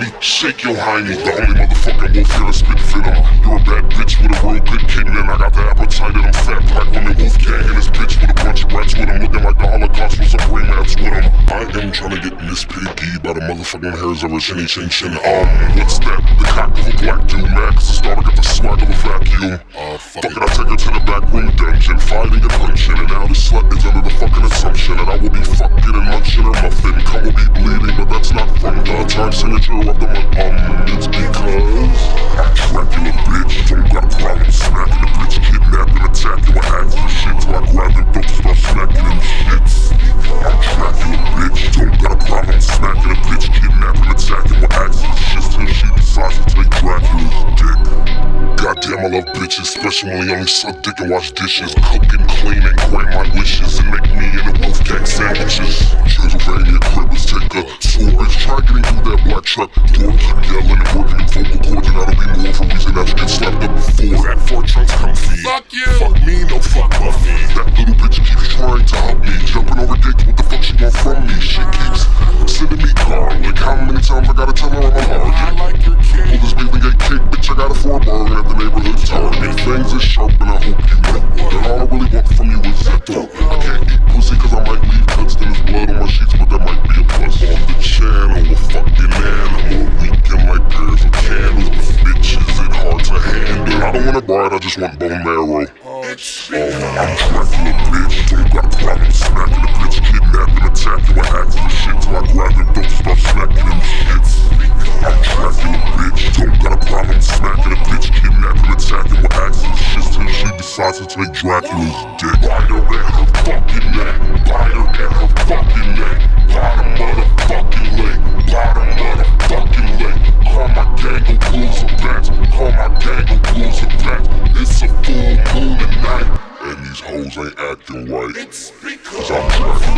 me, shake your hiney. The only motherfucking wolf here to spit venom. You're a bad bitch with a real good kitten, and I got the appetite of them fat black women. Wolf gang in this bitch with a bunch of rats with them, looking like the Holocaust with some brain mats with them. I am trying to get Miss Piggy by the motherfucking hairs of her chinny chin chin. What's that? The cock of a black dude, mad cause the starter got the swag of a vacuum. Fuck it, I take her to the back room dungeon, fighting and punching, and now this slut is under the fucking assumption that I will be fucking and munching her muffin. Cum will be bleeding, but that's not from the time signature of the month. It's because I'm Dracula, bitch. Don't got a problem smacking a bitch, kidnapping, attacking with hacks and shit till I grab them throats and start smacking them shits. I'm Dracula, bitch. Don't got a problem smacking a bitch, kidnapping, attacking with hacks and shit till she decides to take Dracula's dick. Goddamn, I love bitches, especially when they only suck dick and wash dishes, cook and clean and grant my wishes, and make me into Wolfgang sandwiches. Transylvania crippers take a sword, bitch, try getting through that black truck door, keep yelling and working in vocal cords, and that'll be more for a reason that you get slapped up before. That Ford trunk's comfy. Fuck you! Fuck me, no fuck Buffy. That little bitch keeps trying to help me, jumping over gates, what the fuck she want from me? She keeps sending me garlic, how many times I gotta tell her I'm a target? I like your kid. Pull this bathing gate cake, bitch, I got a 4-bar at the neighborhood target. Fangs is sharp and I hope you know that all I really want from you is Zepto. I can't eat pussy cause I might leave cuts, then there's blood on my sheets, but that might be a plus. On the channel, a fucking animal, weekend like pairs of candles, but bitches it hard to handle. I don't want a bride, I just want bone marrow. I'm Dracula, bitch. Don't got a problem smacking a bitch, kidnapping, attacking with hacks and shit till I grab them throats and start smacking them shits. I'm Dracula, bitch. Don't got a problem smacking a bitch, kidnapping, attacking with hacks and shit till she decides to take Dracula's dick. Bite her at her fucking neck. Bite her at her fucking neck. Bottom motherfucking leg. Bottom motherfucking leg. Call my gang of ghouls and bats. Call my gang of ghouls and bats. It's a full moon tonight, and these hoes ain't acting right. It's because I'm Dracula.